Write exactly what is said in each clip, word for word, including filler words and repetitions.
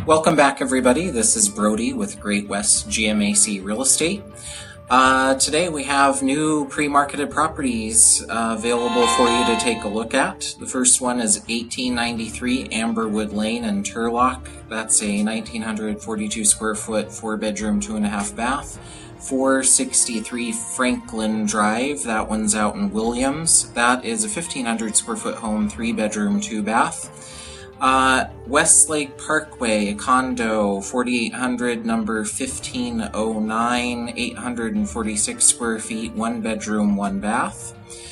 Welcome back, everybody. This is Brody with Great West G M A C Real Estate. Uh, today we have new pre-marketed properties uh, available for you to take a look at. The first one is eighteen ninety-three Amberwood Lane in Turlock. That's a nineteen forty-two square foot, four bedroom, two and a half bath. four sixty-three Franklin Drive. That one's out in Williams. That is a fifteen hundred square foot home, three bedroom, two bath. Uh, Westlake Parkway, condo, forty-eight hundred, number fifteen oh nine, eight hundred forty-six square feet, one bedroom, one bath.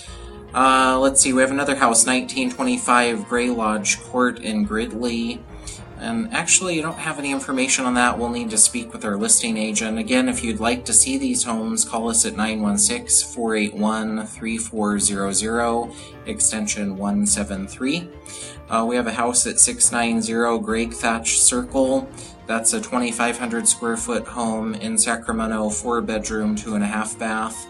Uh, let's see, we have another house, nineteen twenty-five Gray Lodge Court in Gridley. And actually, you don't have any information on that. We'll need to speak with our listing agent. Again, if you'd like to see these homes, call us at nine one six, four eight one, three four zero zero, extension one seven three. Uh, we have a house at six ninety Greg Thatch Circle. That's a twenty-five hundred square foot home in Sacramento, four bedroom, two and a half bath,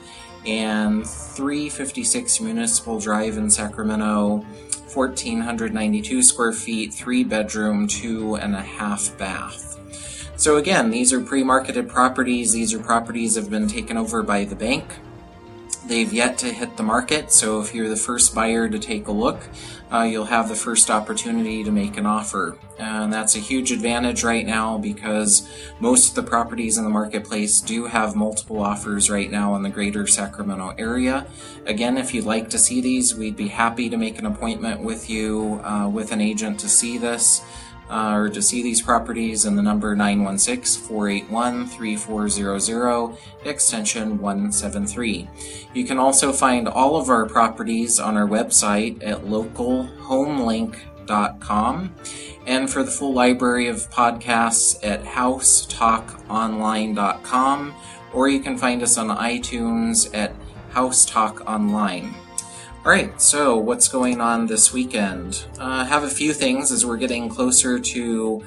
and three fifty-six Municipal Drive in Sacramento, fourteen ninety-two square feet, three bedroom, two and a half bath. So again, these are pre-marketed properties. These are properties that have been taken over by the bank. They've yet to hit the market, so if you're the first buyer to take a look, uh, you'll have the first opportunity to make an offer. And that's a huge advantage right now because most of the properties in the marketplace do have multiple offers right now in the greater Sacramento area. Again, if you'd like to see these, we'd be happy to make an appointment with you, uh, with an agent to see this. Uh, or to see these properties, in the number nine one six, four eight one, three four zero zero, extension one seven three. You can also find all of our properties on our website at local homelink dot com, and for the full library of podcasts at house talk online dot com, or you can find us on iTunes at House Talk Online. Alright, so what's going on this weekend? I uh, have a few things as we're getting closer to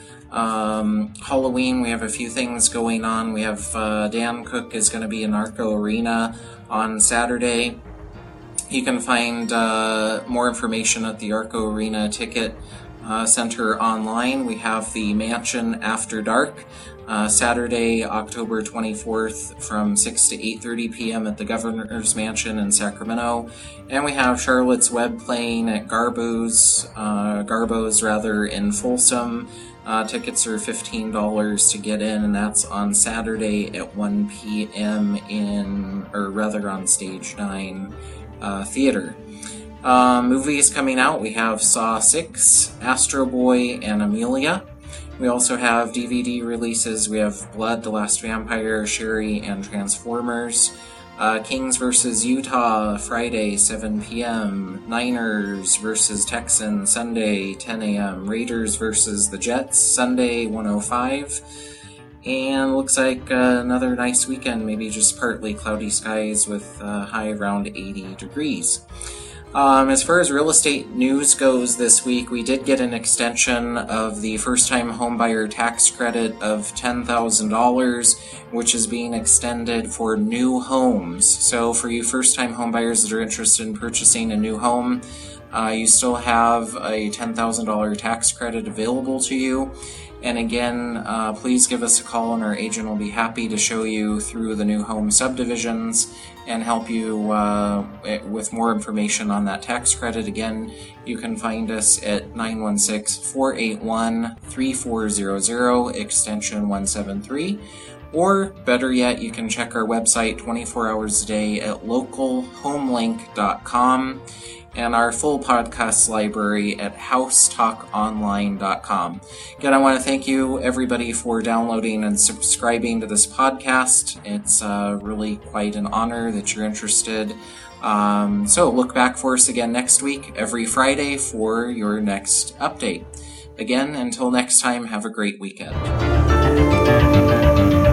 um, Halloween. We have a few things going on. We have uh, Dan Cook is going to be in Arco Arena on Saturday. You can find uh, more information at the Arco Arena Ticket uh, Center online. We have the Mansion After Dark. Uh, Saturday, October twenty-fourth from six to eight thirty p.m. at the Governor's Mansion in Sacramento. And we have Charlotte's Web playing at Garbo's, uh, Garbo's rather, in Folsom. Uh, tickets are fifteen dollars to get in, and that's on Saturday at one p.m. in, or rather on Stage nine uh, Theater. Uh, movies coming out, we have Saw six, Astro Boy, and Amelia. We also have D V D releases. We have Blood, The Last Vampire, Sherry, and Transformers. Uh, Kings versus Utah, Friday, seven p.m. Niners versus Texans, Sunday, ten a.m. Raiders versus the Jets, Sunday, one oh five. And looks like uh, another nice weekend, maybe just partly cloudy skies with uh, high around eighty degrees. Um, as far as real estate news goes this week, we did get an extension of the first-time homebuyer tax credit of ten thousand dollars, which is being extended for new homes. So for you first-time homebuyers that are interested in purchasing a new home, uh, you still have a ten thousand dollars tax credit available to you. And again, uh, please give us a call and our agent will be happy to show you through the new home subdivisions and help you uh, with more information on that tax credit. Again, you can find us at nine one six, four eight one, three four zero zero, extension one seven three. Or better yet, you can check our website twenty-four hours a day at local homelink dot com. And our full podcast library at house talk online dot com. Again, I want to thank you, everybody, for downloading and subscribing to this podcast. It's uh, really quite an honor that you're interested. Um, so look back for us again next week, every Friday, for your next update. Again, until next time, have a great weekend.